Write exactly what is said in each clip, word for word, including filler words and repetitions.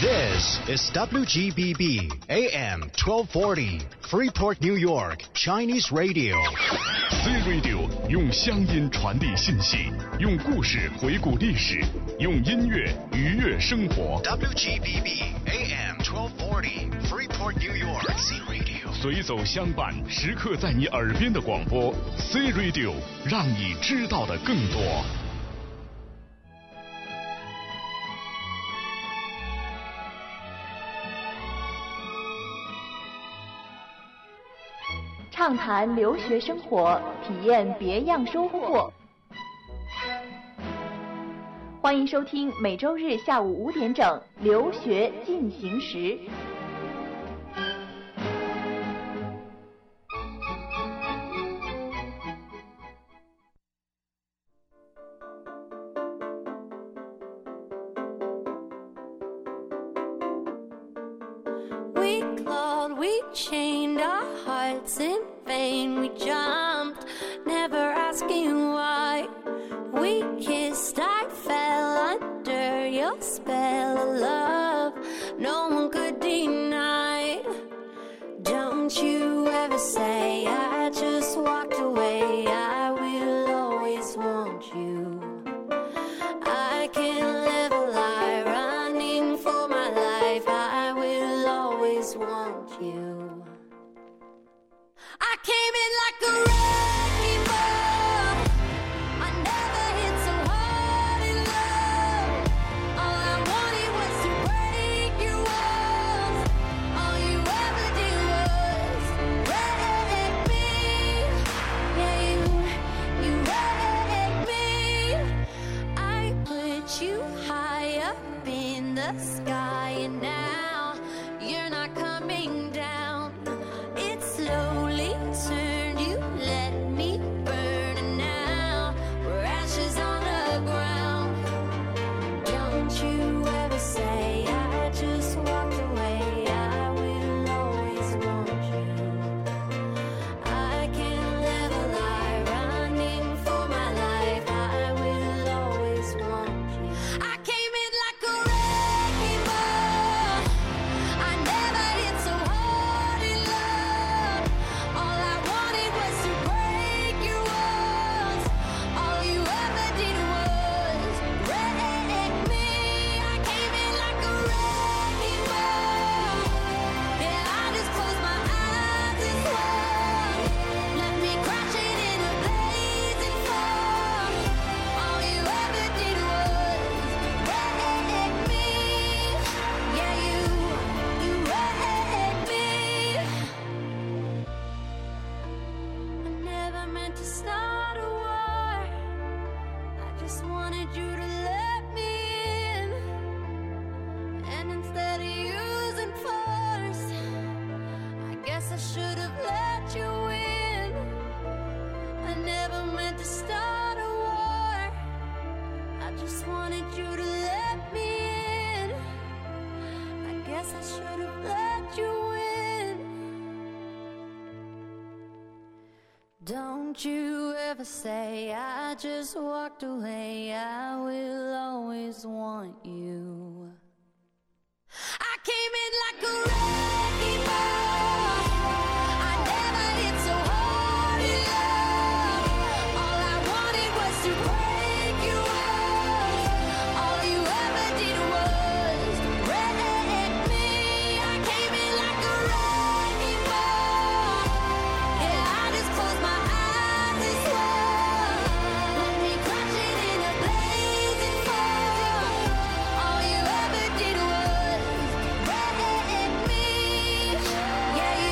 This is W G B B A M twelve forty, Freeport, New York, Chinese Radio. C Radio 用乡音传递信息，用故事回顾历史，用音乐愉悦生活。 W G B B A M twelve forty, Freeport, New York, C Radio. 随走相伴，时刻在你耳边的广播 C Radio， 让你知道的更多。 畅谈留学生活，体验别样收获。欢迎收听每周日下午五点整《留学进行时》。 We clawed, we chained our hearts in vain. We jumped, never asking why. We kissed, I fell under your spell of love. No one could deny. Don't you ever say I just walked away. I will always want you. I can't live a lie running for my life. I will always want you. I came in like a wrecking ball. I never hit so hard in love. All I wanted was to break your walls. All you ever did was wreck me. Yeah, you, you wrecked me. I put you high up in the sky, and now you're not coming down. It slowly turned, you let me burn, and now we're ashes on the ground. Don't you ever say I just walked away. I will always want you. I can't live a lie running for my life. I will always want you. I came in like a wrecking ball. I never hit so hard in love. All I wanted was to break your walls. All you ever did was wreck me. I came in like a wrecking ball. Yeah, I just closed my eyes and swung. Let me crash it in a blazing fall. All you ever did was wreck me. Yeah, you, you wrecked me. I never meant to start a war. I just wanted you to let me in. And instead of using force, I guess I should have let you in. I never meant to start a war. I just wanted you to let me in. I guess I should have let you in. Don't you ever say I just walked away. I will always want you. I came in like a wrecking ball. I never hit so hard in love. All I wanted was to break your walls. All you ever did was wreck me. I came in like a wrecking ball. Yeah, I just closed my eyes and swung. Let me crash it in a blazing fall. All you ever did was wreck me. Yeah,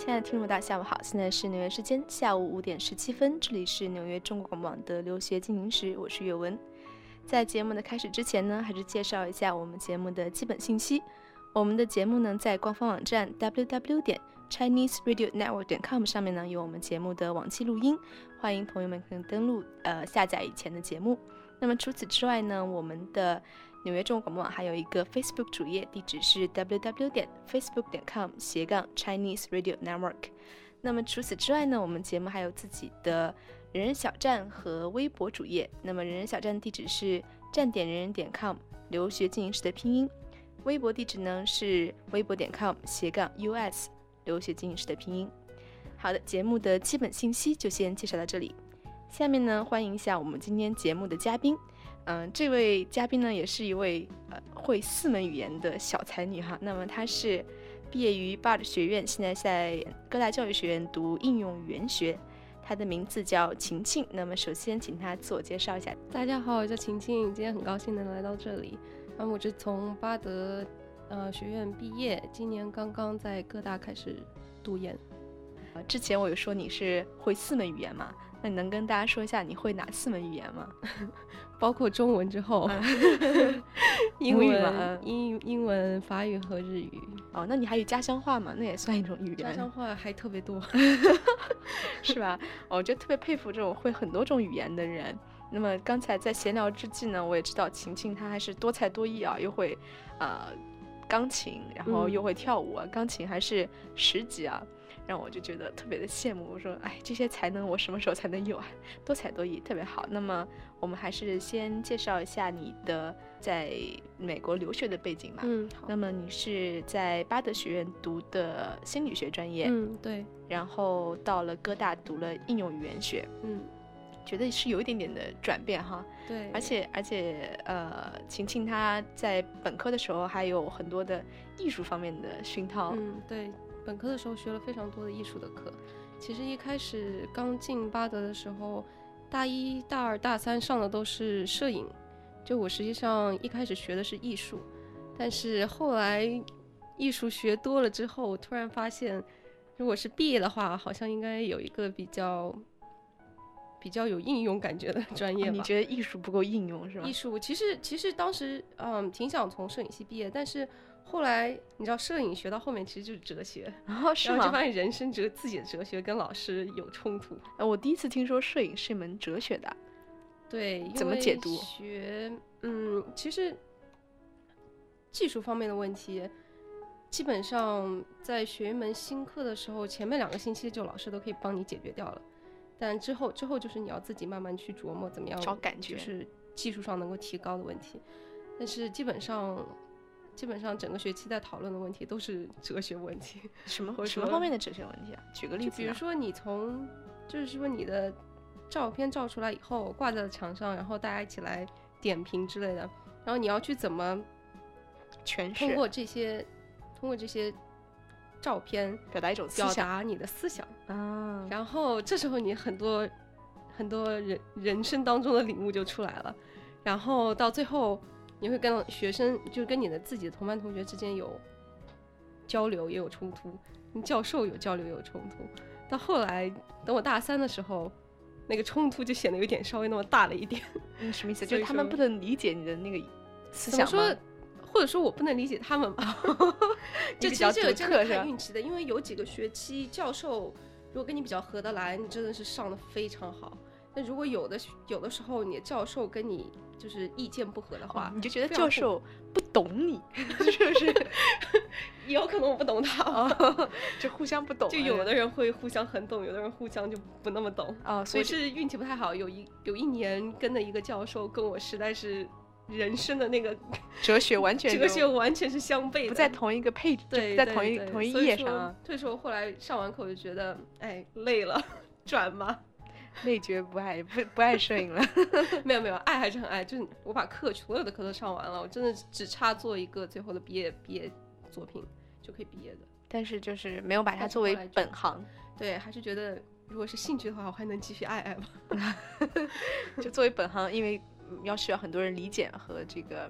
亲爱的听众大家下午好，现在是纽约时间下午五点十七分，这里是纽约中国广播网的留学进行时，我是岳文。在节目的开始之前呢，还是介绍一下我们节目的基本信息。我们的节目呢，在官方网站 double-u double-u double-u 点 chinese radio network 点 com 上面呢，有我们节目的往期录音，欢迎朋友们可以登录呃下载以前的节目。那么除此之外呢，我们的纽约中国广播网还有一个 Facebook 主页，地址是 double-u double-u double-u 点 facebook 点 com 斜杠 Chinese Radio Network。那么除此之外呢，我们节目还有自己的人人小站和微博主页。那么人人小站地址是站点人人点 com 留学进行时的拼音，微博地址呢是微博点 com 斜杠 us 留学进行时的拼音。好的，节目的基本信息就先介绍到这里。下面呢，欢迎一下我们今天节目的嘉宾。嗯、呃，这位嘉宾呢，也是一位呃会四门语言的小才女哈。那么她是毕业于 B A R D 学院，现在在哥大教育学院读应用语言学。她的名字叫晴晴。那么首先请她自我介绍一下。 大家好，我叫晴晴，今天很高兴能来到这里。那么我是从巴德呃学院毕业，今年刚刚在哥大开始读研。 呃，之前我有说你是会四门语言嘛？那你能跟大家说一下你会哪四门语言吗？ 包括中文之后， 嗯、 英文、 嗯、 英英文、法语和日语。 哦，那你还有家乡话嘛？那也算一种语言。 家乡话还特别多， 是吧？我就特别佩服这种会很多种语言的人。那么刚才在闲聊之际呢，我也知道晴晴她还是多才多艺啊，又会呃钢琴，然后又会跳舞啊，嗯、钢琴还是十级啊。让我就觉得特别的羡慕，我说哎，这些才能我什么时候才能有啊？多才多艺，特别好。那么我们还是先介绍一下你的在美国留学的背景吧。 嗯，好。 那么你是在巴德学院读的心理学专业， 嗯，对。 然后到了哥大读了应用语言学， 嗯， 觉得是有一点点的转变哈。 对。 而且而且呃，晴晴她在本科的时候还有很多的艺术方面的熏陶。 嗯，对。本科的时候学了非常多的艺术的课。其实一开始刚进巴德的时候，大一大二大三上的都是摄影，就我实际上一开始学的是艺术，但是后来艺术学多了之后，突然发现如果是毕业的话，好像应该有一个比较比较有应用感觉的专业吧。 哦、你觉得艺术不够应用是吧？ 艺术其实其实当时嗯挺想从摄影系毕业，但是后来你知道摄影学到后面其实就是哲学， 哦、是吗？ 然后就发现人生哲自己的哲学跟老师有冲突。 呃、我第一次听说摄影是一门哲学的。 对， 怎么解读？ 学嗯，其实技术方面的问题，基本上在学一门新课的时候，前面两个星期就老师都可以帮你解决掉了，但之后之后就是你要自己慢慢去琢磨怎么样找感觉， 就是技术上能够提高的问题。但是基本上。基本上整个学期在讨论的问题都是哲学问题。 什么什么方面的哲学问题啊？举个例子。 比如说你从，就是说你的照片照出来以后挂在墙上，然后大家一起来点评之类的，然后你要去怎么诠释， 通过这些通过这些照片表达一种思想， 表达你的思想啊。 然后这时候你很多很多人人生当中的领悟就出来了，然后到最后。你会跟学生，就跟你的自己的同班同学之间有交流，也有冲突；跟教授有交流，也有冲突。到后来，等我大三的时候，那个冲突就显得有点稍微那么大了一点。 嗯，什么意思？就是他们不能理解你的那个思想吗？ 怎么说？或者说我不能理解他们吧？就其实这个真的看运气的，因为有几个学期教授如果跟你比较合得来，你真的是上得非常好。但如果有的有的时候你的教授跟你就是意见不合的话， 哦、你就觉得教授不懂你，是不是？ 有可能我不懂他， 哦、就互相不懂。 就有的人会互相很懂，有的人互相就不那么懂。 哦、所以我是运气不太好，有一有一年跟的一个教授跟我实在是人生的那个哲学完全哲学完全是相悖的， 不在同一个配置， 对， 在同一同一页上。 所以说后来上完课我就觉得，哎，累了，转吧。 内觉不爱不不爱摄影了。 没有没有，爱还是很爱，就是我把课所有的课都上完了，我真的只差做一个最后的毕业毕业作品就可以毕业的， 但是就是没有把它作为本行。 对，还是觉得如果是兴趣的话我还能继续爱爱吧。 就作为本行，因为要需要很多人理解和这个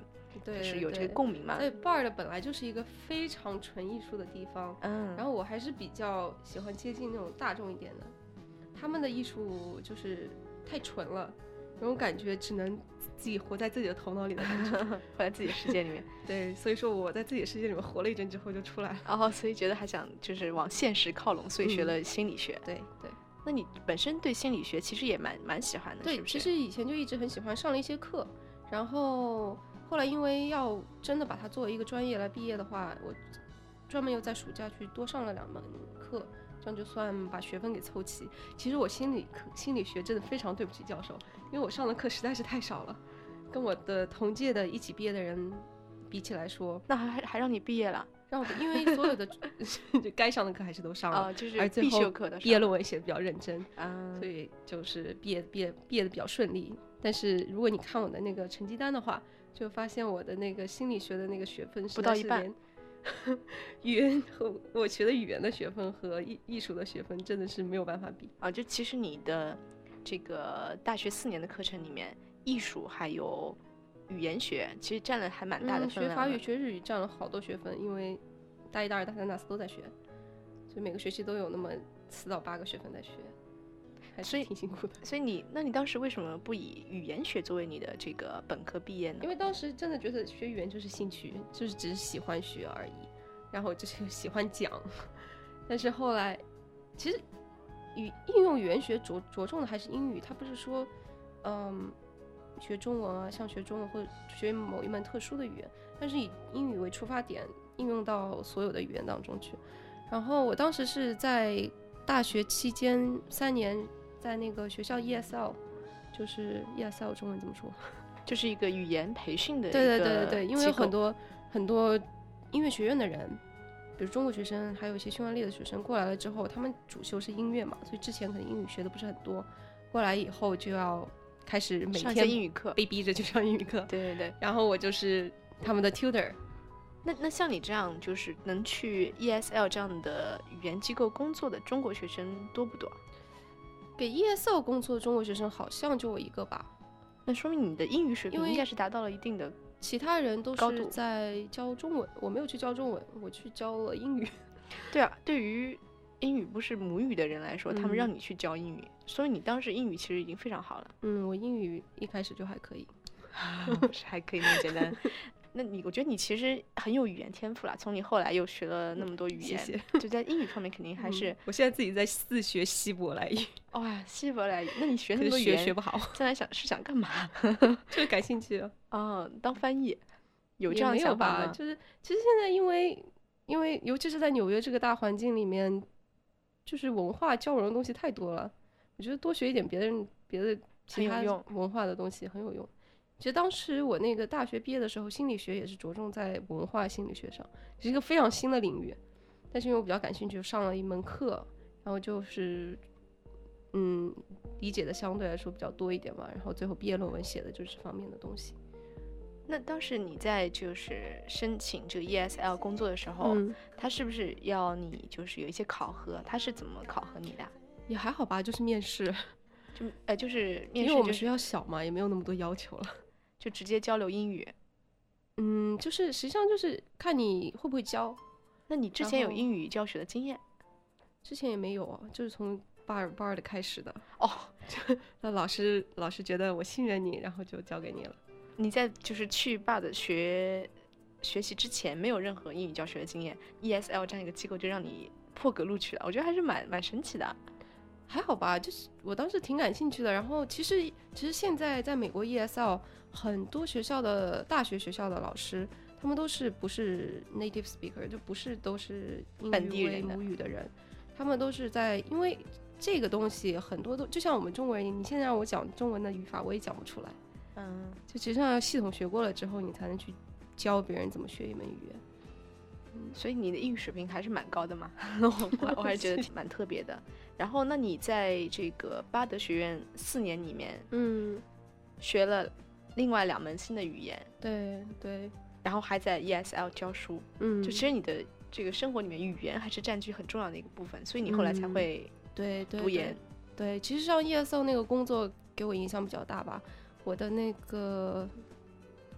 对， 就是有这个共鸣嘛。 对 Bard 本来就是一个非常纯艺术的地方， 嗯， 然后我还是比较喜欢接近那种大众一点的，他们的艺术就是太纯了，那种感觉只能自己活在自己的头脑里的感觉， 活在自己的世界里面。 对，所以说我在自己的世界里面活了一阵之后就出来了， 然后所以觉得还想就是往现实靠拢，所以学了心理学。 嗯、对对。 那你本身对心理学其实也蛮蛮喜欢的， 对， 是不是？ 其实以前就一直很喜欢，上了一些课，然后后来因为要真的把它作为一个专业来毕业的话，我专门又在暑假去多上了两门课，这样就算把学分给凑齐。其实我心理课心理学真的非常对不起教授，因为我上的课实在是太少了，跟我的同届的一起毕业的人比起来说， 那还还让你毕业了？ 让我因为所有的该上的课还是都上了， 哦、就是而最后毕业论文写的比较认真， 嗯， 所以就是毕业毕业毕业的比较顺利。但是如果你看我的那个成绩单的话，就发现我的那个心理学的那个学分不到一半， 语言和我学的语言的学分和艺艺术的学分真的是没有办法比啊。就其实你的这个大学四年的课程里面，艺术还有语言学其实占了还蛮大的分量、嗯、 学法语学日语占了好多学分，因为大一大二大三大四都在学，所以每个学期都有那么四到八个学分在学，还是挺辛苦的。 所以你那你当时为什么不以语言学作为你的这个本科毕业呢？ 因为当时真的觉得学语言就是兴趣，就是只是喜欢学而已，然后就是喜欢讲。但是后来其实语应用语言学着着重的还是英语，它不是说嗯学中文啊，像学中文或者学某一门特殊的语言，但是以英语为出发点应用到所有的语言当中去。然后我当时是在大学期间三年在那个学校 E S L， 就是 E S L 中文怎么说， 就是一个语言培训的一个对对对对对，因为有很多很多音乐学院的人，比如中国学生还有一些匈牙利的学生过来了之后，他们主修是音乐嘛，所以之前可能英语学的不是很多，过来以后就要开始每天英语课， 被逼着去上英语课。 对对对。 然后我就是他们的 tutor。 那那像你这样就是能去 E S L 这样的语言机构工作的中国学生多不多？ 给 E S L 工作的中国学生好像就我一个吧。 那说明你的英语水平应该是达到了一定的高度。 其他人都是在教中文，我没有去教中文，我去教了英语。 对啊，对于英语不是母语的人来说，嗯、他们让你去教英语，所以你当时英语其实已经非常好了。 嗯，我英语一开始就还可以， 是还可以那么简单。那你我觉得你其实很有语言天赋啦，从你后来又学了那么多语言， 谢谢。 就在英语方面肯定还是、嗯、 我现在自己在自学希伯来语。 哇、哦，希伯来语，那你学那么多语言学学不好， 将来想是想干嘛？ 就是感兴趣啊。 哦，当翻译，有这样的想法吗？ 就是其实现在因为因为尤其是在纽约这个大环境里面，就是文化交融的东西太多了，我觉得多学一点别人别的其他文化的东西很有用。其实当时我那个大学毕业的时候，心理学也是着重在文化心理学上，是一个非常新的领域。但是因为我比较感兴趣，上了一门课，然后就是嗯理解的相对来说比较多一点嘛。然后最后毕业论文写的就是这方面的东西。 那当时你在就是申请这个 E S L 工作的时候，嗯、他是不是要你就是有一些考核？他是怎么考核你的？ 也还好吧，就是面试。 就呃就是面试、就是， 因为我们学校小嘛，也没有那么多要求了。 就直接交流英语， 嗯，就是实际上就是看你会不会教。 那你之前有英语教学的经验？ 之前也没有啊，就是从巴尔巴尔的开始的。 哦， 那老师老师觉得我信任你，然后就交给你了。 你在就是去巴尔的学学习之前，没有任何英语教学的经验 ，E S L 这样一个机构就让你破格录取了，我觉得还是蛮蛮神奇的。 还好吧，就是我当时挺感兴趣的。然后其实其实现在在美国 E S L 很多学校的大学学校的老师，他们都是不是 native speaker， 就不是都是英语为母语的人，他们都是在，因为这个东西很多都就像我们中国人，你现在让我讲中文的语法我也讲不出来，嗯，就实际上要系统学过了之后，你才能去教别人怎么学一门语言。 嗯，所以你的英语水平还是蛮高的嘛，我我还是觉得挺蛮特别的。然后，那你在这个巴德学院四年里面，嗯，学了另外两门新的语言， 对对， 然后还在 E S L 教书，嗯，就其实你的这个生活里面语言还是占据很重要的一个部分，所以你后来才会对对读研。 嗯、对, 对, 对，其实上 E S L 那个工作给我影响比较大吧，我的那个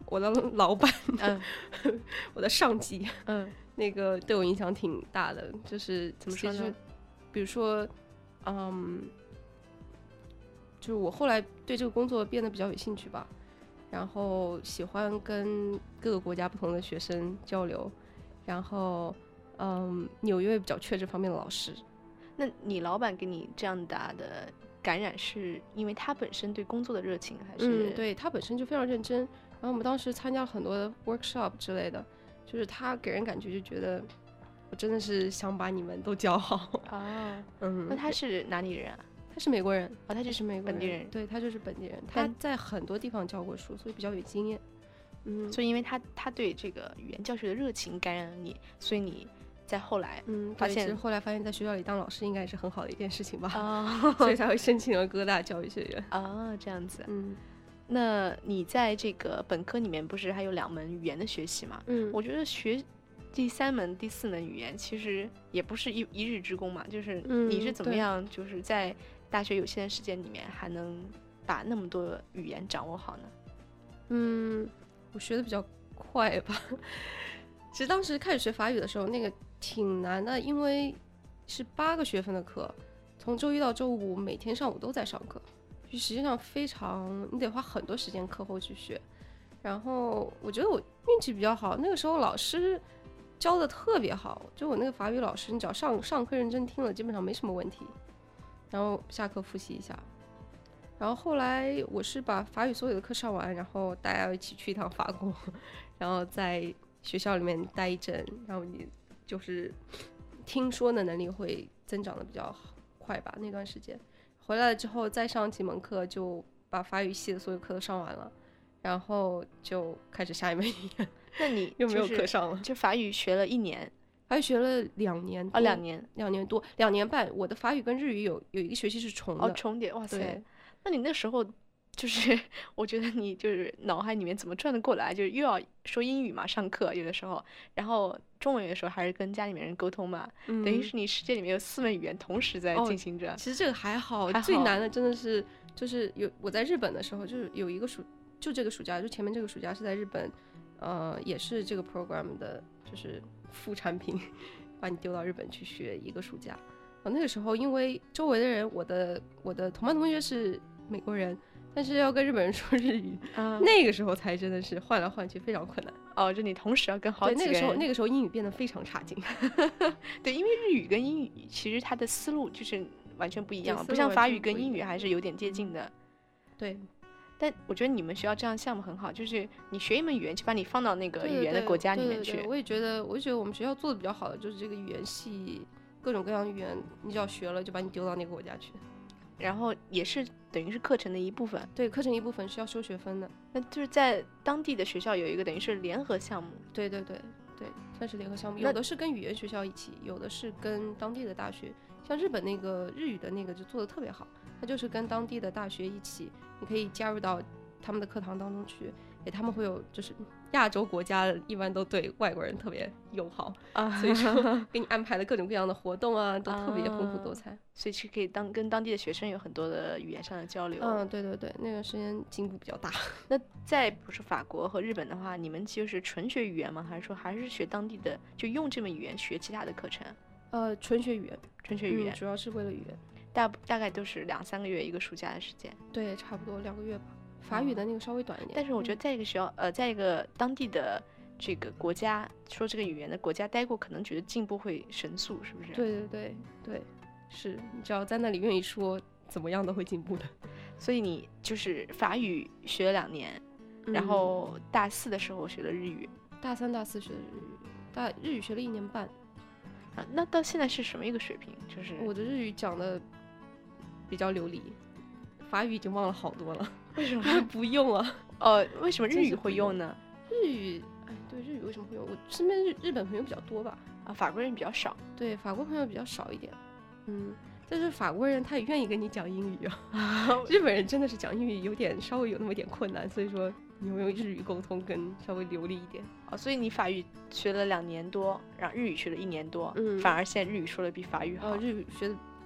我的老板， 嗯， 我的上级， 嗯， 那个对我影响挺大的。就是怎么说呢？ 比如说，嗯，就是我后来对这个工作变得比较有兴趣吧，然后喜欢跟各个国家不同的学生交流，然后，嗯，纽约比较缺这方面的老师。 那你老板给你这样大的感染，是因为他本身对工作的热情，还是？ 嗯，对，他本身就非常认真。然后我们当时参加了很多的 workshop 之类的，就是他给人感觉就觉得我真的是想把你们都教好。 哦， 嗯， 那他是哪里人啊？ 他是美国人。 哦，他就是美国人， 本地人。 对，他就是本地人，他在很多地方教过书，所以比较有经验。嗯， 所以因为他他对这个语言教学的热情感染了你，所以你在后来嗯发现， 其实后来发现在学校里当老师应该是很好的一件事情吧。 哦， 所以才会申请了哥大教育学院。 哦，这样子。 嗯， 那你在这个本科里面不是还有两门语言的学习吗？ 嗯， 我觉得学第三门、第四门语言其实也不是一一日之功嘛，就是你是怎么样，就是在大学有限的时间里面还能把那么多语言掌握好呢？ 嗯，我学的比较快吧。其实当时开始学法语的时候，那个挺难的，因为是八个学分的课，从周一到周五每天上午都在上课，就实际上非常，你得花很多时间课后去学。然后我觉得我运气比较好，那个时候老师教的特别好，就我那个法语老师，你只要上上课认真听了，基本上没什么问题。然后下课复习一下。然后后来我是把法语所有的课上完，然后大家一起去一趟法国，然后在学校里面待一阵，然后你就是听说的能力会增长的比较快吧。那段时间回来了之后，再上几门课，就把法语系的所有课都上完了，然后就开始下一门语言。 那你又没有课上了？ 就法语学了一年， 法语学了两年哦，两年， 两年多，两年半。我的法语跟日语有有一个学期是重的， 哦，重叠，哇塞！那你那时候就是，我觉得你就是脑海里面怎么转得过来？就是又要说英语嘛，上课有的时候，然后中文有的时候还是跟家里面人沟通嘛，嗯、等于是你世界里面有四门语言同时在进行着。 哦、其实这个还好， 还好最难的真的是就是有我在日本的时候，就是有一个暑，就这个暑假，就前面这个暑假是在日本，呃，也是这个 program 的，就是副产品，把你丢到日本去学一个暑假。呃、那个时候因为周围的人，我的我的同班同学是美国人，但是要跟日本人说日语，嗯、那个时候才真的是换来换去非常困难。 哦，就你同时要跟好几个人。 对，那个时候那个时候英语变得非常差劲。 对，因为日语跟英语其实它的思路就是完全不一样，不像法语跟英语还是有点接近的。 对， 但我觉得你们学校这样项目很好，就是你学一门语言就把你放到那个语言的国家里面去。 对对对对，我也觉得，我也觉得我们学校做的比较好的就是这个语言系，各种各样的语言，你只要学了就把你丢到那个国家去。 然后也是等于是课程的一部分。 对，课程一部分是要收学分的。 那就是在当地的学校有一个等于是联合项目。 对对对对，算是联合项目，有的是跟语言学校一起，有的是跟当地的大学。像日本那个日语的那个就做得特别好，它就是跟当地的大学一起，你可以加入到他们的课堂当中去。诶，他们会有，就是亚洲国家一般都对外国人特别友好啊，所以说给你安排的各种各样的活动啊，都特别丰富多彩，啊、 所以是可以当跟当地的学生有很多的语言上的交流。 嗯，对对对，那段时间进步比较大。 那在不是法国和日本的话，你们就是纯学语言吗？还是说还是学当地的，就用这门语言学其他的课程？ 呃，纯学语言， 纯学语言、 嗯，主要是为了语言。 大大概都是两三个月一个暑假的时间。 对，差不多两个月吧。法语的那个稍微短一点， 但是我觉得在一个学校，呃，在一个当地的这个国家说这个语言的国家待过，可能觉得进步会神速，是不是？ 对对对对，是你只要在那里愿意说，怎么样都会进步的。 所以你就是法语学了两年，嗯、然后大四的时候学了日语， 大三大四学的日语，大日语学了一年半。 啊，那到现在是什么一个水平？就是我的日语讲的比较流利，法语已经忘了好多了。 为什么不用啊？ 呃，为什么日语会用呢？ 日语，哎，对，日语为什么会用？我身边日日本朋友比较多吧， 啊，法国人比较少。 对，法国朋友比较少一点。嗯，但是法国人他也愿意跟你讲英语啊。日本人真的是讲英语有点稍微有那么点困难，所以说你用日语沟通更稍微流利一点。 哦，所以你法语学了两年多，然后日语学了一年多，嗯，反而现在日语说的比法语好。 哦，日语学的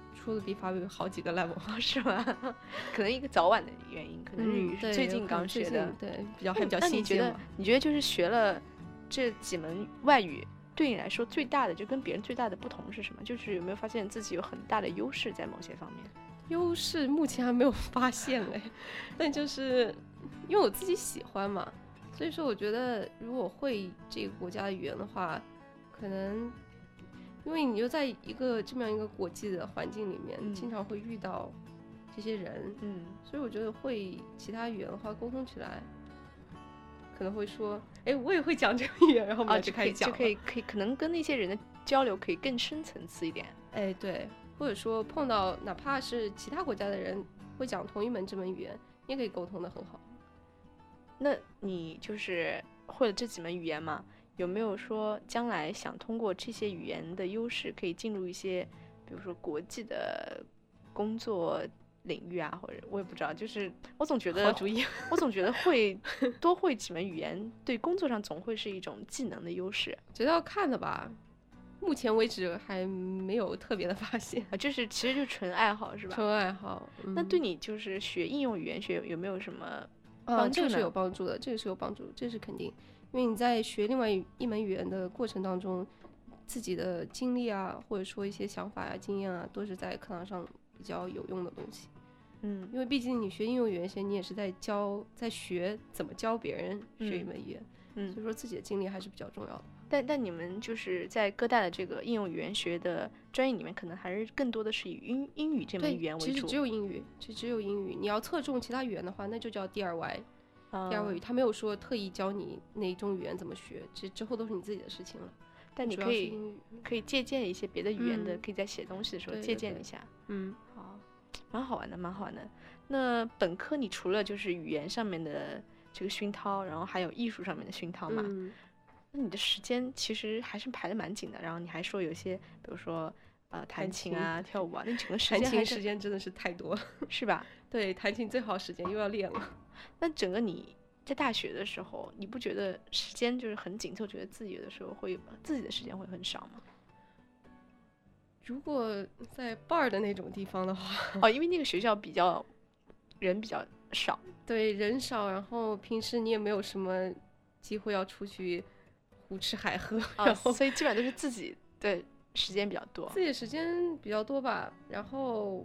出的比法语好几个 level， 是吗？可能一个早晚的原因，可能日语嗯、 最近刚学的， 对，比较还比较那你觉得新鲜嘛。 你觉得就是学了这几门外语，对你来说最大的就跟别人最大的不同是什么？就是有没有发现自己有很大的优势在某些方面？ 优势目前还没有发现哎，但就是因为我自己喜欢嘛，所以说我觉得如果会这个国家的语言的话，可能因为你就在一个这么样一个国际的环境里面， 嗯、 经常会遇到这些人， 嗯， 所以我觉得会其他语言的话，沟通起来可能会说，哎，我也会讲这个语言，然后我们就开始讲、 啊、就可以就可以可以可能跟那些人的交流可以更深层次一点， 哎，对。或者说碰到哪怕是其他国家的人会讲同一门这门语言，你也可以沟通的很好。 那你就是会了这几门语言嘛？有没有说将来想通过这些语言的优势，可以进入一些，比如说国际的工作领域啊，或者我也不知道，就是我总觉得， 好主意， 我总觉得会多会几门语言，对工作上总会是一种技能的优势。 觉得要看的吧。目前为止还没有特别的发现啊，就是其实就纯爱好是吧？ 纯爱好、 嗯。那对你就是学应用语言学有没有什么帮助呢？啊，这个是有帮助的，这个是有帮助，这是肯定。因为你在学另外一门语言的过程当中，自己的经历啊，或者说一些想法啊、经验啊，都是在课堂上比较有用的东西。 嗯， 因为毕竟你学应用语言学，你也是在教、在学怎么教别人学一门语言， 嗯， 所以说自己的经历还是比较重要的。 但但你们就是在哥大的这个应用语言学的专业里面，可能还是更多的是以英英语这门语言为主。 其实只有英语，其实只有英语。你要侧重其他语言的话，那就叫第二外。 嗯、 第二外语，他没有说特意教你哪一种语言怎么学，其实之后都是你自己的事情了。 但你可以可以借鉴一些别的语言的，嗯、可以在写东西的时候借鉴一下。 嗯， 好，蛮好玩的，蛮好玩的。那本科你除了就是语言上面的这个熏陶，然后还有艺术上面的熏陶嘛？ 嗯， 那你的时间其实还是排得蛮紧的，然后你还说有些，比如说呃弹琴啊、跳舞啊，那整个时间弹琴时间真的是太多了， 是吧？ 对，弹琴最好时间又要练了。 那整个你在大学的时候，你不觉得时间就是很紧凑，觉得自己有的时候会自己的时间会很少吗？ 如果在 bar 的那种地方的话， 哦，因为那个学校比较人比较少， 对，人少，然后平时你也没有什么机会要出去胡吃海喝， 啊、 然后所以基本上都是自己的时间比较多， 自己的时间比较多吧，然后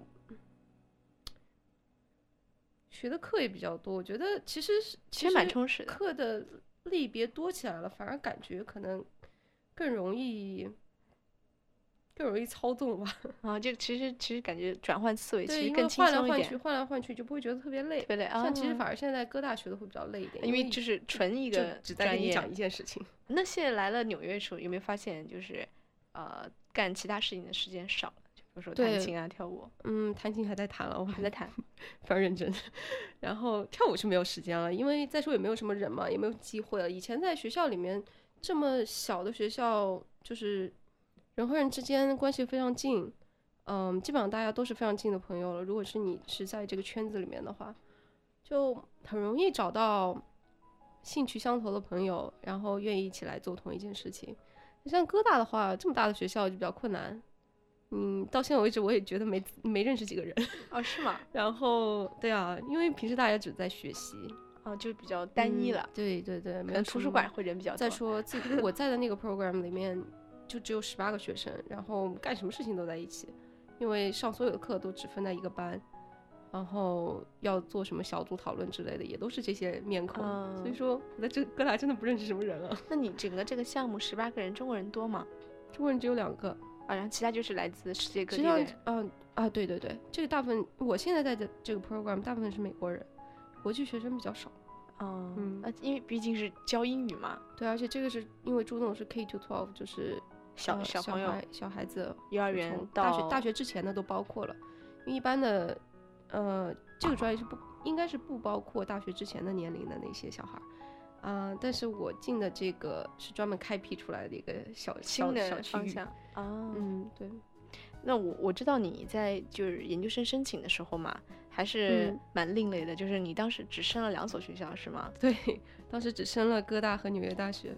学的课也比较多，我觉得其实其实蛮充实的， 课的类别多起来了，反而感觉可能更容易更容易操纵吧。 啊，这个其实其实感觉转换思维其实对， 更轻松一点， 换来换去，换来换去就不会觉得特别累， 特别累啊。 像其实反而现在哥大学的会比较累一点， 因为就是纯一个只在跟你讲一件事情。 那现在来了纽约的时候，有没有发现就是呃干其他事情的时间少了？比如说弹琴啊、跳舞。 嗯，弹琴还在弹了，我还在弹， 非常认真。然后跳舞是没有时间了，因为再说也没有什么人嘛，也没有机会了。以前在学校里面这么小的学校，就是人和人之间关系非常近，嗯，基本上大家都是非常近的朋友了。如果是你是在这个圈子里面的话，就很容易找到兴趣相投的朋友，然后愿意一起来做同一件事情。像哥大的话，这么大的学校就比较困难。嗯，到现在为止我也觉得没没认识几个人。 哦，是吗？ 然后对啊，因为平时大家只在学习， 哦，就比较单一了。 嗯、对对对， 可能图书馆会人比较多。 再说自己我在的那个 program 里面就只有十八个学生，然后干什么事情都在一起，因为上所有的课都只分在一个班，然后要做什么小组讨论之类的也都是这些面孔，嗯、所以说我在这哥大真的不认识什么人了。 那你整个这个项目十八个人，中国人多吗？ 中国人只有两个。 啊，然后其他就是来自世界各地的人。 嗯啊，对对对，这个大部分我现在在的这个 program 大部分是美国人，国际学生比较少。 哦、嗯，啊，因为毕竟是教英语嘛。 对，而且这个是因为注重的是 K to 十二，就是小、呃、小朋友、 小孩、小孩子， 幼儿园到大学大学之前的都包括了。因为一般的，呃，这个专业是不应该是不包括大学之前的年龄的那些小孩。啊、呃，但是我进的这个是专门开辟出来的一个小新的小区域啊，哦、 嗯，对。 那我我知道你在就是研究生申请的时候嘛，还是蛮另类的，嗯、就是你当时只申了两所学校是吗？ 对，当时只申了哥大和纽约大学。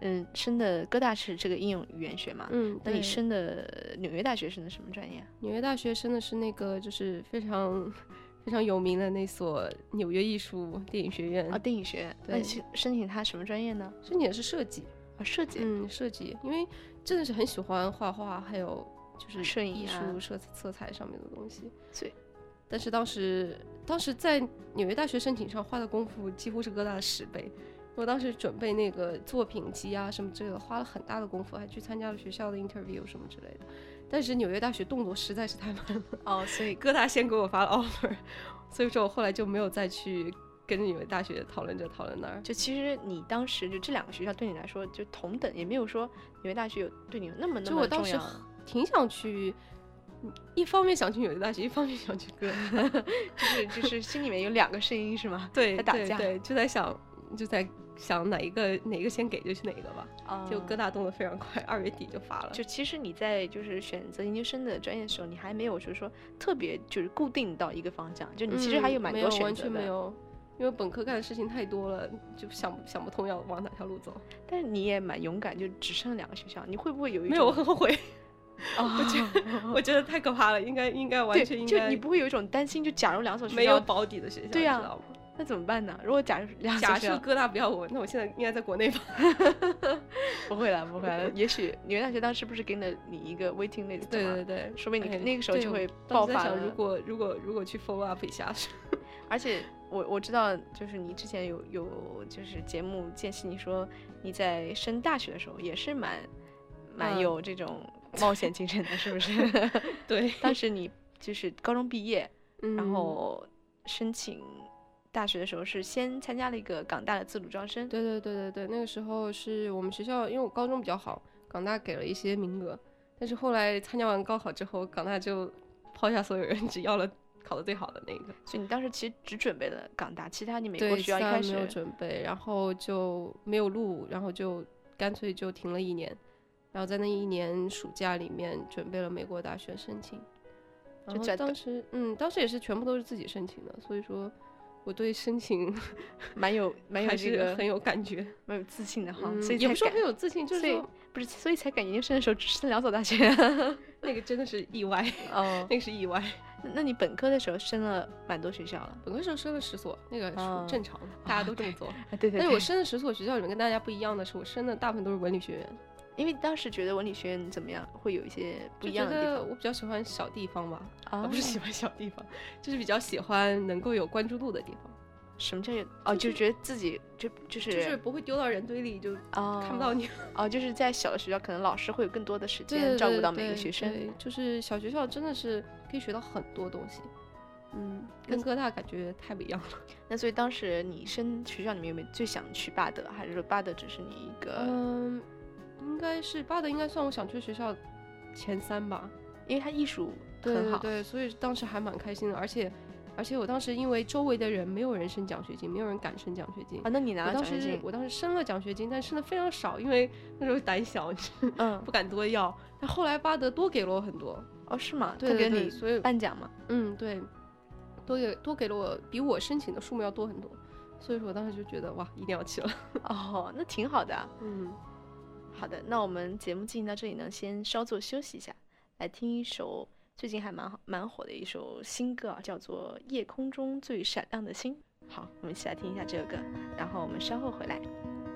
嗯，升的哥大是这个应用语言学嘛？ 嗯， 那你升的纽约大学升的什么专业啊？ 纽约大学升的是那个就是非常非常有名的那所纽约艺术电影学院啊，电影学。 对， 那你申请它什么专业呢？ 申请的是设计啊，设计。 嗯，设计，因为真的是很喜欢画画，还有就是摄影、 艺术色色彩上面的东西。 对。 但是当时当时在纽约大学申请上花的功夫几乎是哥大的十倍。我当时准备那个作品集啊什么之类的，花了很大的功夫，还去参加了学校的 interview 什么之类的。但是纽约大学动作实在是太慢了， 哦，所以哥大先给我发了 offer， 所以说我后来就没有再去跟纽约大学讨论这讨论那儿。 就其实你当时就这两个学校对你来说就同等，也没有说纽约大学有对你有那么那么重要。 就我当时挺想去，一方面想去纽约大学，一方面想去哥大， 就是就是心里面有两个声音是吗？ 对， 在打架。 对，对，就在想就在想哪一个哪一个先给就去哪个吧。 哦、 就哥大动得非常快，二月底就发了。 就其实你在就是选择研究生的专业的时候，你还没有就是说特别就是固定到一个方向，就你其实还有蛮多选择的。 嗯、没有完全没有，因为本科干的事情太多了，就想想不通要往哪条路走。 但是你也蛮勇敢，就只剩两个学校，你会不会有一种？ 没有，我很后悔。 哦、 我觉得我觉得太可怕了，应该应该完全应该。 就你不会有一种担心，就假如两所学校没有保底的学校， 对呀、 啊，知道吗？ 那怎么办呢？如果假如两所假设哥大不要我，那我现在应该在国内吧？ 不会了，不会了。也许纽约大学当时不是给了你一个 waiting list 吗？ 对对对， 说明你那个时候就会爆发了。 如果如果如果去 follow up 一下， 而且我我知道，就是你之前有有就是节目间隙你说你在升大学的时候也是蛮蛮有这种冒险精神的，是不是？ 对， 当时你就是高中毕业， 嗯、 然后申请大学的时候是先参加了一个港大的自主招生。 对对对对对，那个时候是我们学校，因为我高中比较好，港大给了一些名额，但是后来参加完高考之后，港大就抛下所有人，只要了考得最好的那个。 所以你当时其实只准备了港大，其他你美国学校一开始没有准备，然后就没有录，然后就干脆就停了一年，然后在那一年暑假里面准备了美国大学申请。然后当时嗯，当时也是全部都是自己申请的，所以说我对申请蛮有蛮有这个很有感觉， 蛮有自信的哈。 嗯、 所以也不是说很有自信，就是说不是，所以才赶研究生的时候只升两所大学， 那个真的是意外哦，那个是意外。 那你本科的时候升了蛮多学校了？ 本科时候升了十所，那个是正常的，哦、大家都这么做。 啊、对, 对, 对， 但是我升的十所学校里面跟大家不一样的是，我升的大部分都是文理学院。 因为当时觉得文理学院怎么样，会有一些不一样的地方。 我比较喜欢小地方吧， 啊， 不是喜欢小地方，就是比较喜欢能够有关注度的地方。 什么叫有？哦，就是觉得自己就就是就是不会丢到人堆里，就看不到你。 哦，就是在小的学校，可能老师会有更多的时间照顾到每个学生。 对对对对，就是小学校真的是可以学到很多东西。嗯，跟哥大感觉太不一样了。 那所以当时你升学校里面有没有最想去巴德，还是说巴德只是你一个？ 嗯。应该是巴德，应该算我想去学校前三吧， 因为它艺术很好， 对, 对, 对，所以当时还蛮开心的。而且，而且我当时因为周围的人没有人升奖学金，没有人敢升奖学金啊。那你拿了奖学金？ 我当时升了奖学金，但升的非常少，因为那时候胆小， 嗯， 不敢多要。但后来巴德多给了我很多。 哦，是吗？ 对对对， 他给你所以颁奖吗？ 嗯，对，多给多给了我比我申请的数目要多很多，所以说我当时就觉得哇，一定要去了。 哦，那挺好的。 嗯。 好的，那我们节目进行到这里呢，先稍作休息一下，来听一首最近还蛮蛮火的一首新歌啊，叫做《夜空中最闪亮的星》。好，我们一起来听一下这个歌，然后我们稍后回来。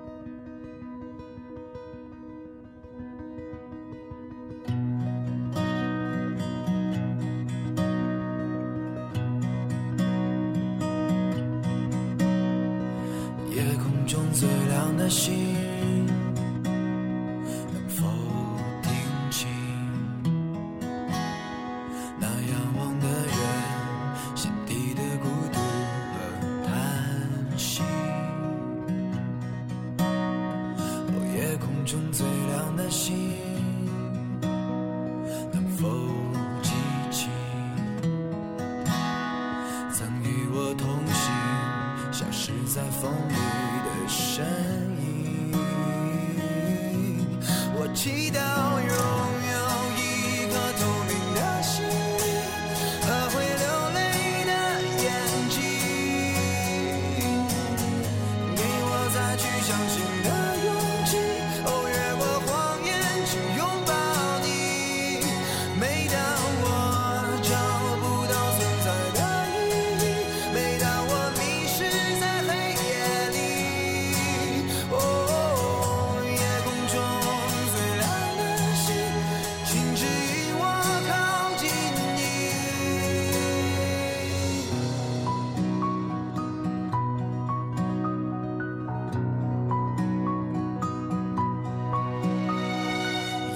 夜空中最亮的星，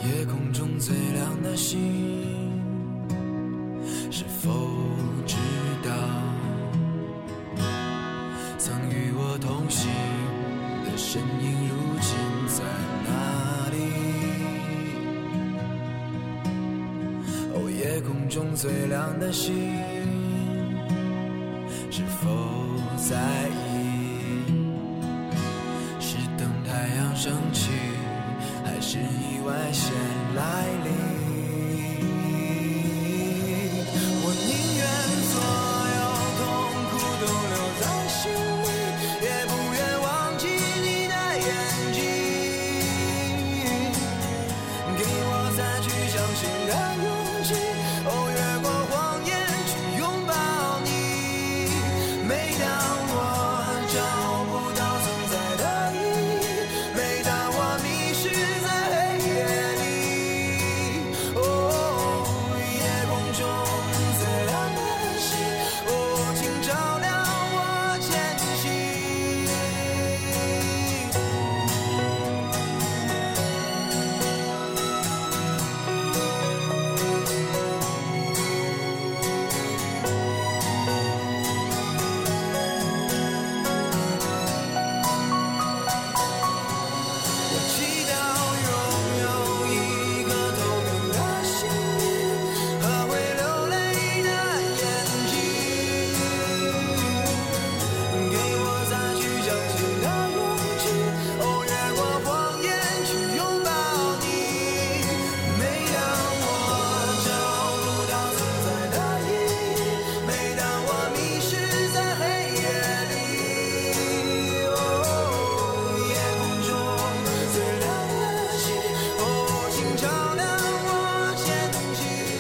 夜空中最亮的星，是否知道曾与我同行的身影如今在哪里？哦，夜空中最亮的星，是否在意？是等太阳升起，还是意外先来临？我宁愿所有痛苦都留在心里，也不愿忘记你的眼睛，给我再去相信的勇气。哦，越过谎言去拥抱你。每当我找不到存在的意义，每当我迷失在黑夜里，哦，夜空中最亮的星，哦，请照亮我前行。我祈祷拥有一颗透明的心灵和会流泪的眼睛，给我再去相信的勇气。哦，越过谎言去拥抱你。每当我找不到存在的意义，每当我迷失在黑夜里，哦，夜空中最亮的星，哦，请照亮我前行。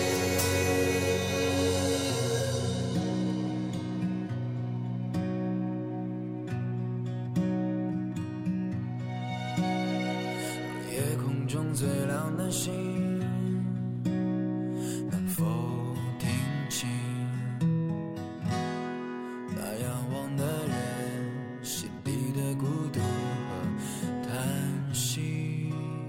夜空中最亮的星，能否听清那仰望的人心底的孤独和叹息？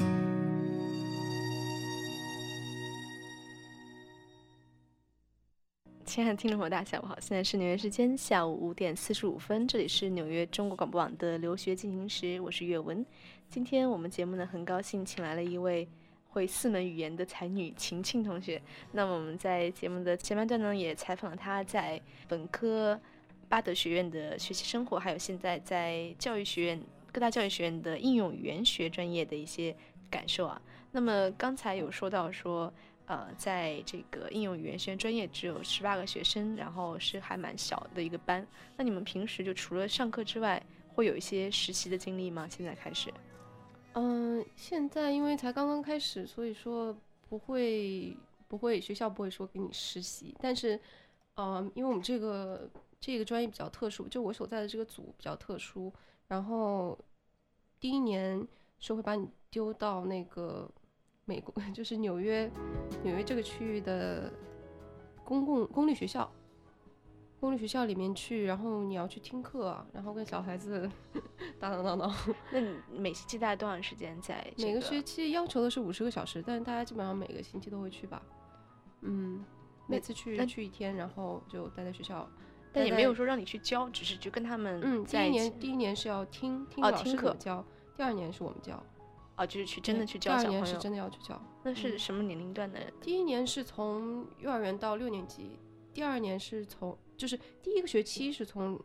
亲爱的听众朋友，大家下午好，现在是纽约时间下午五点四十五分，这里是纽约中国广播网的留学进行时，我是岳文。今天我们节目呢，很高兴请来了一位会四门语言的才女晴晴同学。那么我们在节目的前半段呢，也采访了她在本科巴德学院的学习生活，还有现在在教育学院各大教育学院的应用语言学专业的一些感受啊。那么刚才有说到说。呃，在这个应用语言学专业只有十八个学生，然后是还蛮小的一个班。那你们平时就除了上课之外，会有一些实习的经历吗？现在开始？ 嗯，现在因为才刚刚开始，所以说不会不会学校不会说给你实习，但是，嗯，因为我们这个这个专业比较特殊，就我所在的这个组比较特殊，然后第一年是会把你丢到那个。美国就是纽约，纽约这个区域的公共公立学校，公立学校里面去，然后你要去听课，然后跟小孩子打打闹闹。 那你每星期大概多长时间在、这个？ 每个学期要求的是五十个小时，但是大家基本上每个星期都会去吧。嗯，每次去去一天，然后就待在学校。 但也没有说让你去教，只是就跟他们嗯，第一年第一年是要听听老师怎么教，第二年是我们教。 哦，就是去真的去教小朋友。 第二年是真的要去教。 那是什么年龄段的？ 嗯、第一年是从幼儿园到六年级，第二年是从就是第一个学期是从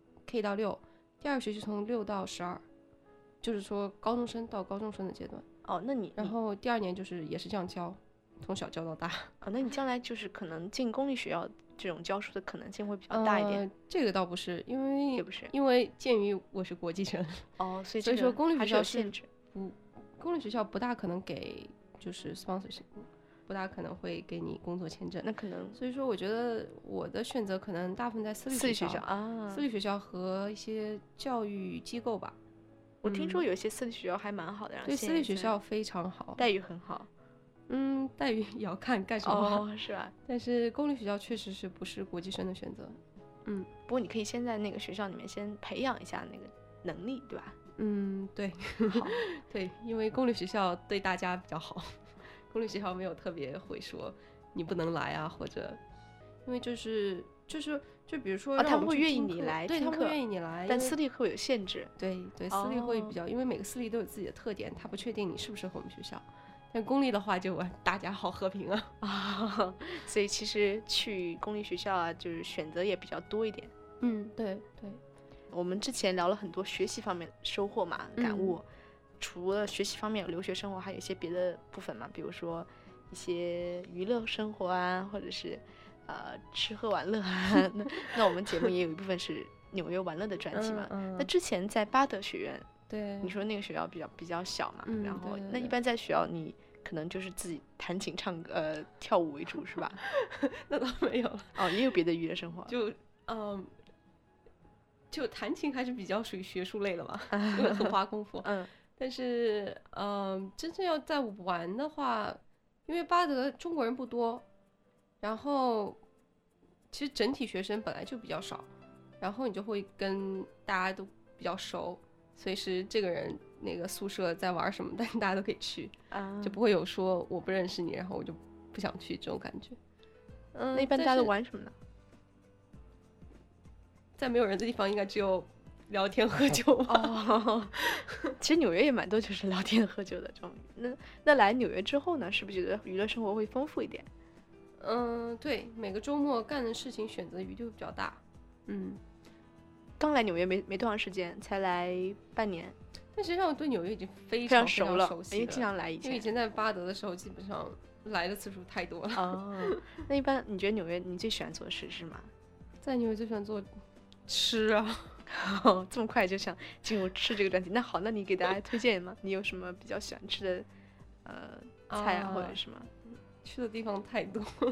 K 到六，第二个学期从六到十二，就是说高中生到高中生的阶段。 哦，那你然后第二年就是也是这样教，从小教到大。 哦，那你将来就是可能进公立学校这种教书的可能性会比较大一点。 呃、这个倒不是，因为也不是， 因为鉴于我是国际生。 哦，所以所以说公立学校是限制不。公立学校不大可能给就是 sponsorship， 不大可能会给你工作签证。 那可能， 所以说我觉得我的选择可能大部分在私立学校， 私立学校啊， 私立学校和一些教育机构吧。 我听说有些私立学校还蛮好的， 对，私立学校非常好， 待遇很好。 嗯，待遇也要看干什么， 哦，是吧？ 但是公立学校确实是不是国际生的选择。嗯， 不过你可以先在那个学校里面先培养一下那个能力，对吧？ 嗯，对， 好， 对，因为公立学校对大家比较好。 公立学校没有特别会说你不能来啊，或者因为就是就是就比如说哦，他让我去们会愿意听课你来对他们会听课愿意你来， 但因为私立课有限制。 对对，私立会比较，因为每个私立都有自己的特点，他不确定你适不适合我们学校。但公立的话就大家好和平啊。 啊，所以其实去公立学校啊，就是选择也比较多一点。 嗯，对对。 我们之前聊了很多学习方面的收获嘛，感悟。 嗯除了学习方面，留学生活还有一些别的部分嘛，比如说一些娱乐生活啊，或者是呃吃喝玩乐啊。那那我们节目也有一部分是纽约玩乐的专辑嘛。 嗯嗯、 那之前在巴德学院， 对， 你说那个学校比较比较小嘛， 嗯、 然后对对对那一般在学校你可能就是自己弹琴唱歌呃跳舞为主是吧？ 那倒没有了。 哦，也有别的娱乐生活。 就嗯。就弹琴还是比较属于学术类的嘛，因为很花功夫。 嗯， 但是，嗯，真正要在玩的话，因为巴德中国人不多，然后其实整体学生本来就比较少，然后你就会跟大家都比较熟，随时这个人那个宿舍在玩什么，但大家都可以去， 啊， 就不会有说我不认识你，然后我就不想去这种感觉。嗯， 那一般大家都玩什么呢？ 在没有人的地方，应该只有聊天喝酒吧。 哦，其实纽约也蛮多就是聊天喝酒的这种。那那来纽约之后呢，是不是觉得娱乐生活会丰富一点？ 嗯，对，每个周末干的事情选择余地会比较大。嗯， 刚来纽约没没多长时间，才来半年， 但实际上我对纽约已经非非常常熟了， 熟悉因为经常来以前。 因为以前在巴德的时候，基本上来的次数太多了。 哦，那一般你觉得纽约你最喜欢做的事是吗？ 在纽约最喜欢做吃啊。 哦，这么快就想进入吃这个专题？那好，那你给大家推荐吗？你有什么比较喜欢吃的呃菜啊， 啊或者什么？ 去的地方太多了。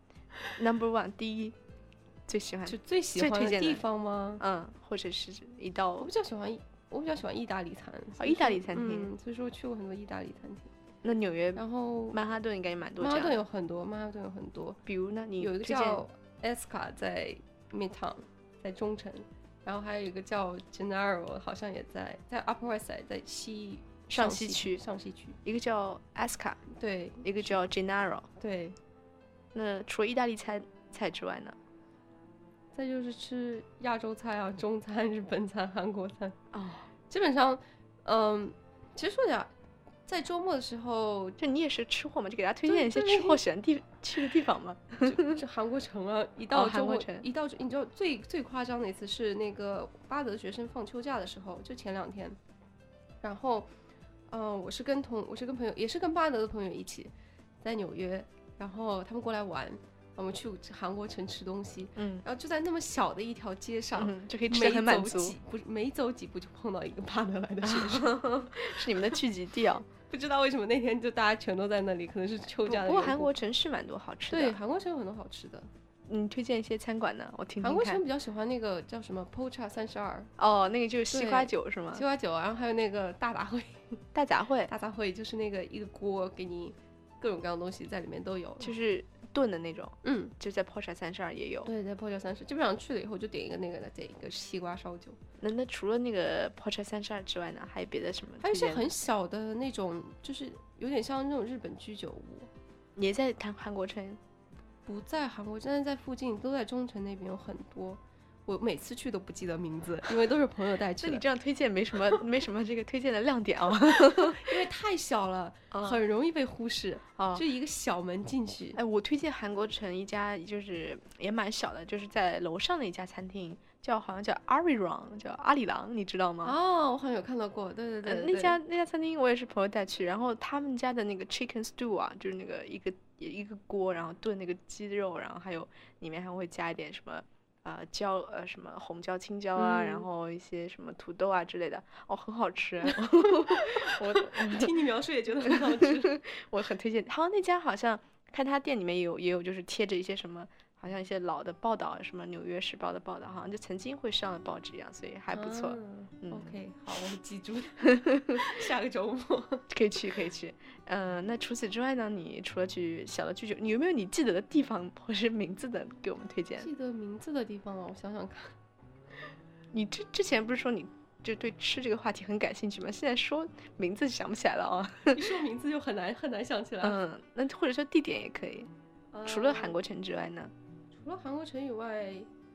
Number one， 第一最喜欢就最喜欢的最推荐的地方吗？ 嗯，或者是一道我比较喜欢，我比较喜欢意大利餐。 哦，意大利餐厅。 嗯，所以说我去过很多意大利餐厅。 那纽约， 然后曼哈顿应该也蛮多曼哈家的。 顿有很多，曼哈顿有很多。 比如呢，你有一个推荐叫 Esca 在 Midtown， 在中城，然后还有一个叫 Gennaro， 好像也在在 Upper West Side， 在西上西西区上西区。 一个叫 Asca， 对， 一个叫 Gennaro。 对， 那除了意大利菜菜之外呢？ 再就是吃亚洲菜啊，中餐、日本餐、韩国餐。 哦， 基本上，嗯，其实说讲，在周末的时候， 就你也是吃货嘛，就给大家推荐一些对吃货喜欢地去的地方嘛。 就就韩国城啊，一到哦韩周末， 国城一到你知道最最夸张的一次是那个巴德学生放秋假的时候，就前两天，然后，嗯、我是跟同我是跟朋友，也是跟巴德的朋友一起在纽约，然后他们过来玩，我们去韩国城吃东西， 嗯然后就在那么小的一条街上， 嗯，就可以吃每的很满足， 走几不是每走几步就碰到一个巴德来的学生， 是你们的聚集地哦。 不知道为什么那天就大家全都在那里，可能是秋假的缘故。 不过韩国城是蛮多好吃的。 对，韩国城有很多好吃的。 你推荐一些餐馆呢？我听听看。 韩国城比较喜欢那个叫什么 Pocha 三十二， 哦，那个就是西瓜酒是吗？ 西瓜酒，然后还有那个大杂烩， 大杂烩， 大杂烩就是那个一个锅给你各种各样的东西在里面都有， 就是炖的那种。 嗯， 就在 Porsche 三十二也有。 对，在 Pocha 三十，基本上去了以后就点一个那个，再点一个西瓜烧酒。 那那除了那个 Porsche 三十二之外呢，还有别的什么？ 还有一些很小的那种，就是有点像那种日本居酒屋， 也在韩韩国城。 不在韩国，但是在附近，都在中城那边有很多。我每次去都不记得名字，因为都是朋友带去的。 那你这样推荐没什么没什么这个推荐的亮点啊？ 因为太小了， 哦很容易被忽视。 哦， 就一个小门进去。 哎，我推荐韩国城一家，就是也蛮小的，就是在楼上的一家餐厅，叫好像叫 Arirang， 叫阿里郎，你知道吗？ 哦，我好像有看到过，对对对呃， 对那家那家餐厅我也是朋友带去，然后他们家的那个 chicken stew 啊，就是那个一个一个锅，然后炖那个鸡肉，然后还有里面还会加一点什么呃椒呃什么红椒青椒啊， 嗯然后一些什么土豆啊之类的，哦，很好吃。我听你描述也觉得很好吃。 我很推荐。好像那家好像看他店里面也有也有就是贴着一些什么。好像一些老的报道，什么《纽约时报》的报道，好像就曾经会上了报纸一样，所以还不错。 啊、 嗯 OK， 好，我会记住。下个周末可以去，可以去。嗯、呃，那除此之外呢？你除了去小的居酒，你有没有你记得的地方或是名字的给我们推荐？ 记得名字的地方吗？我想想看。 你之之前不是说你就对吃这个话题很感兴趣吗？现在说名字想不起来了啊。 一说名字就很难很难想起来。 嗯，那或者说地点也可以。 呃、 除了韩国城之外呢？ 除了韩国城以外，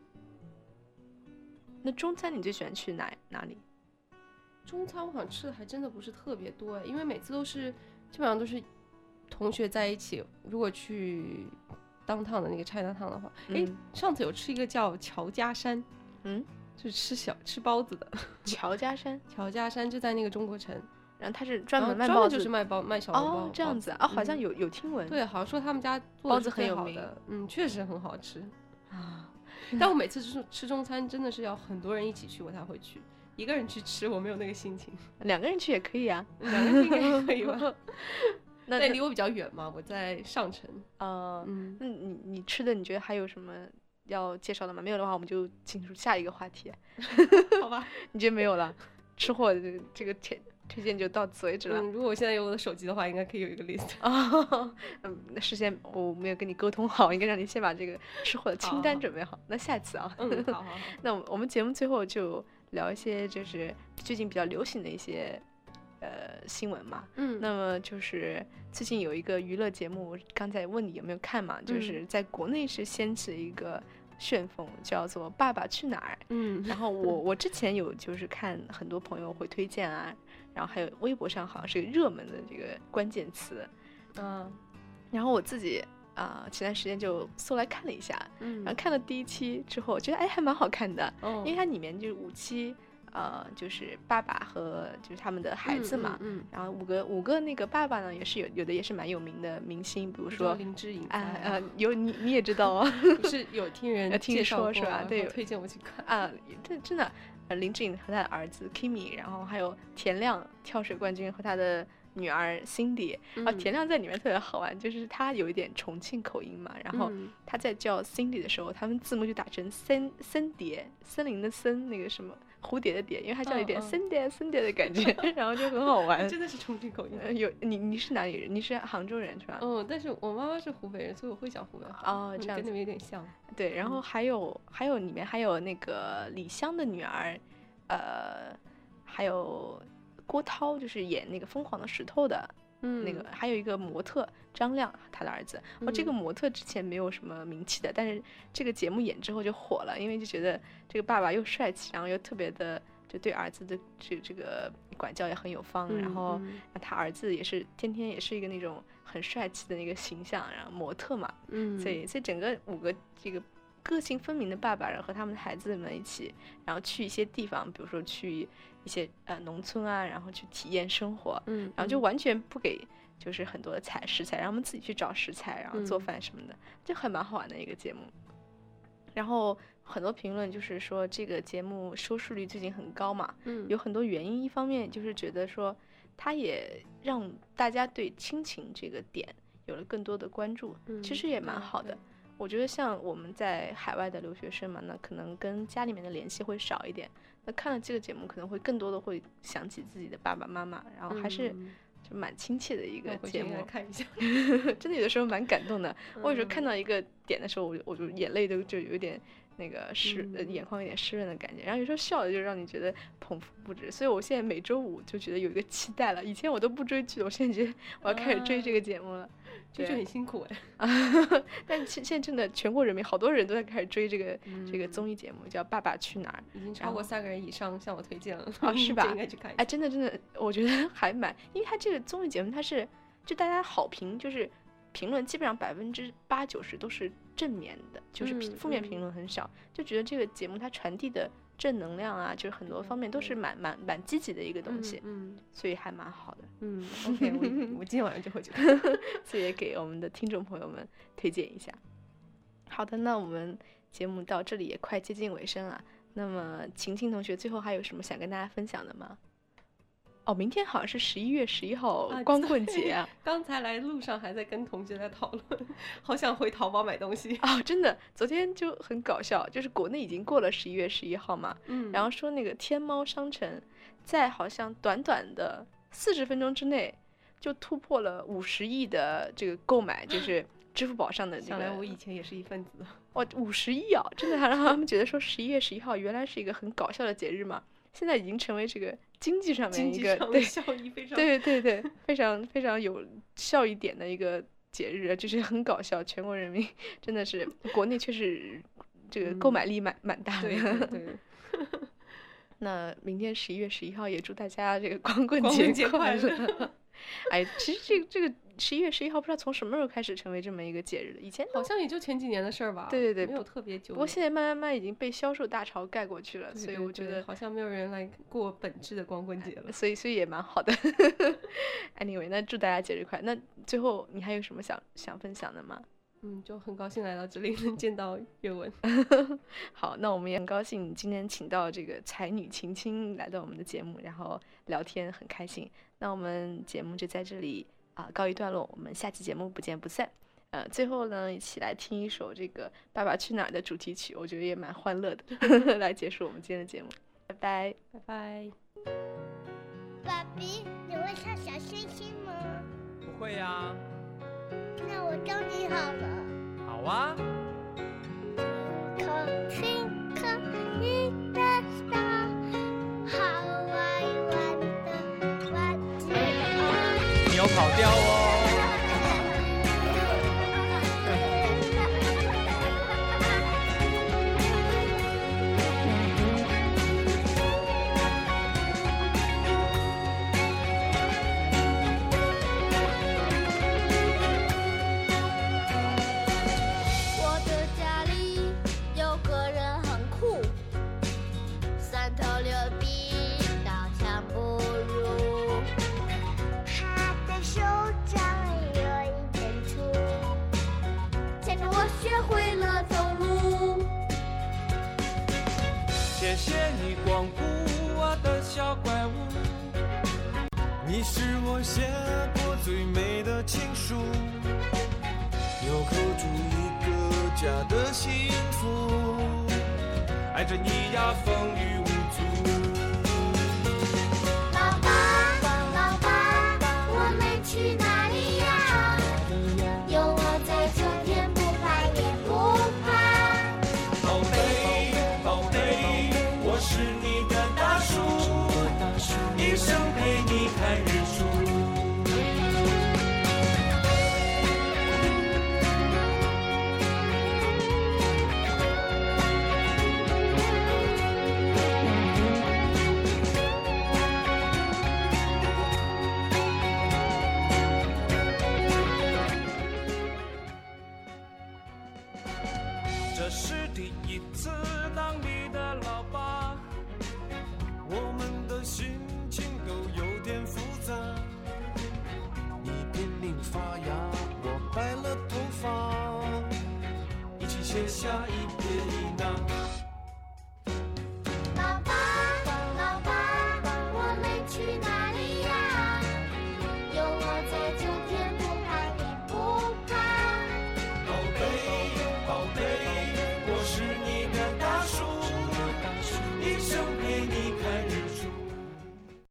那中餐你最喜欢去哪哪里？ 中餐我好像吃的还真的不是特别多哎，因为每次都是基本上都是同学在一起。如果去当趟的那个 China 汤的话，哎、嗯，上次有吃一个叫乔家山， 嗯。 就是吃小吃包子的乔家山， 乔家山就在那个中国城， 然后他是专门卖包子， 就是卖包卖小笼包、 哦、这样子啊、哦，好像有有听闻， 对，好像说他们家做包子很有名， 嗯，确实很好吃啊。但我每次吃吃中餐真的是要很多人一起去我才会去，一个人去吃我没有那个心情。 两个人去也可以啊， 两个人应该可以吧？那但离我比较远嘛，我在上城。 呃，嗯，那你你吃的你觉得还有什么要介绍的吗？没有的话，我们就进入下一个话题。 好吧， 你觉得没有了？吃货的这个推推荐就到此为止了。 嗯，如果我现在有我的手机的话，应该可以有一个 list。 哦，嗯，事先我没有跟你沟通好，应该让你先把这个吃货的清单准备好。好好那下次啊， 嗯，好好好。 那我们节目最后就聊一些就是最近比较流行的一些呃新闻嘛。 嗯， 那么就是最近有一个娱乐节目，刚才问你有没有看嘛？就是在国内是掀起一个旋风，叫做《爸爸去哪儿》。 嗯， 然后我我之前有就是看很多朋友会推荐啊，然后还有微博上好像是个热门的这个关键词， 嗯， 然后我自己啊、呃、前段时间就搜来看了一下， 嗯， 然后看了第一期之后，觉得哎还蛮好看的， 哦， 因为它里面就是五期。呃，就是爸爸和就是他们的孩子嘛， 嗯，嗯嗯然后五个五个那个爸爸呢，也是有有的也是蛮有名的明星，比如说林志颖， 啊呃有你你也知道哦， 你是有听人听说是吧？对， 推荐我去看啊，这真的，呃，林志颖和他的儿子 Kimi， 然后还有田亮跳水冠军和他的女儿 Cindy， 嗯、 啊，田亮在里面特别好玩，就是他有一点重庆口音嘛，然后他在叫 Cindy 的时候，他们字幕就打成森森蝶，森林的森那个什么。蝴蝶的蝶，因为它叫有点森蝶森蝶的感觉，然后就很好玩。 真的是重庆口音。 呃、有你你是哪里人？你是杭州人是吧？ 嗯，但是我妈妈是湖北人，所以我会讲湖北话。 哦，这样子跟你们有点像。 对，然后还有、嗯、还有里面还有那个李湘的女儿，呃，还有郭涛，就是演那个疯狂的石头的。嗯，那个还有一个模特张亮，他的儿子。哦，这个模特之前没有什么名气的，但是这个节目演之后就火了，因为就觉得这个爸爸又帅气，然后又特别的就对儿子的这这个管教也很有方， 嗯、 然后他儿子也是天天也是一个那种很帅气的那个形象，然后模特嘛， 嗯， 所以所以整个五个这个个性分明的爸爸，然后和他们的孩子们一起，然后去一些地方，比如说去一些呃农村啊，然后去体验生活， 嗯， 然后就完全不给就是很多的材食材，让他们自己去找食材，然后做饭什么的，嗯、就很蛮好玩的一个节目。然后很多评论就是说这个节目收视率最近很高嘛， 嗯， 有很多原因，一方面就是觉得说它也让大家对亲情这个点有了更多的关注， 嗯、 其实也蛮好的。我觉得像我们在海外的留学生嘛，那可能跟家里面的联系会少一点，那看了这个节目可能会更多的会想起自己的爸爸妈妈，然后还是就蛮亲切的一个节目， 嗯、看一下真的有的时候蛮感动的。嗯、我有时候看到一个点的时候，我就我就眼泪都就有点那个湿、嗯呃，眼眶有点湿润的感觉，然后有时候笑的就让你觉得捧腹不止。所以我现在每周五就觉得有一个期待了，以前我都不追剧，我现在觉得我要开始追这个节目了。啊追剧很辛苦哎， 但现现在真的全国人民好多人都在开始追这个、 嗯、 这个综艺节目，叫《爸爸去哪儿》， 已经超过三个人以上向我推荐了啊，是吧？ 应该去看一下。 哎，真的真的，我觉得还蛮，因为它这个综艺节目它是就大家好评，就是评论基本上百分之八九十都是正面的，就是负面评论很少，嗯、就觉得这个节目它传递的正能量啊，就是很多方面都是蛮蛮蛮积极的一个东西， 嗯，嗯所以还蛮好的。 嗯 ，OK， 我我今天晚上就回去看， 所以也给我们的听众朋友们推荐一下。好的，那我们节目到这里也快接近尾声了。那么晴晴同学最后还有什么想跟大家分享的吗？哦，明天好像是十一月十一号光棍节啊！ 刚才来路上还在跟同学在讨论，好想回淘宝买东西哦，真的，昨天就很搞笑，就是国内已经过了十一月十一号嘛， 嗯， 然后说那个天猫商城在好像短短的四十分钟之内就突破了五十亿的这个购买，就是支付宝上的这个。 想来我以前也是一份子。 哇，五十亿啊！真的还让他们觉得说十一月十一号原来是一个很搞笑的节日嘛。 现在已经成为这个经济上面一个对效益非常对对对非常非常有效益点的一个节日，就是很搞笑，全国人民真的是国内确实这个购买力蛮、嗯、蛮大的。 对对对那明天十一月十一号，也祝大家这个光棍节快乐。哎，其实这个这个十一月十一号不知道从什么时候开始成为这么一个节日的，以前好像也就前几年的事儿吧。 对对对， 没有特别久。 不过现在慢慢慢已经被销售大潮盖过去了， 对对对， 所以我觉得好像没有人来过本质的光棍节了。 所以所以也蛮好的。Anyway， 那祝大家节日快乐。那最后你还有什么想想分享的吗？ 嗯，就很高兴来到这里能见到岳文。 好，那我们也很高兴今天请到这个才女晴晴来到我们的节目，然后聊天很开心。那我们节目就在这里啊、呃、告一段落，我们下期节目不见不散。呃，最后呢，一起来听一首这个《爸爸去哪儿》的主题曲，我觉得也蛮欢乐的，来结束我们今天的节目。拜拜， 拜拜。 爸比，你会唱小星星吗？ 不会呀、啊。 那我教你好了。 好啊。 Twinkle, little star, how I wonder what you are。 你有跑调哦。谢谢你光顾我的小怪物，你是我写过最美的情书，有口住一个家的幸福，爱着你呀风雨无阻。 老爸，老爸，我们去哪里呀？有我在，秋天不怕也不怕。 宝贝，宝贝，我是你的大树，一生陪你看日出。这是第一次当你的老爸，我们的心情都有点复杂。你濒临发芽，我白了头发，一起写下一篇一捺。